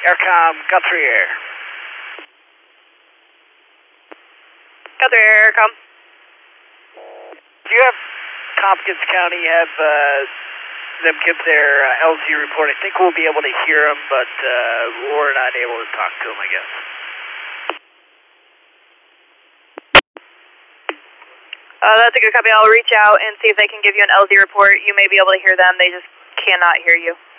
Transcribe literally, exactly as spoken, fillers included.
Aircom, Guthrie Air. Guthrie Air, Aircom. Do you have Tompkins County have uh, them give their uh, L Z report? I think we'll be able to hear them, but uh, we're not able to talk to them, I guess. Uh, that's a good copy. I'll reach out and see if they can give you an L Z report. You may be able to hear them. They just cannot hear you.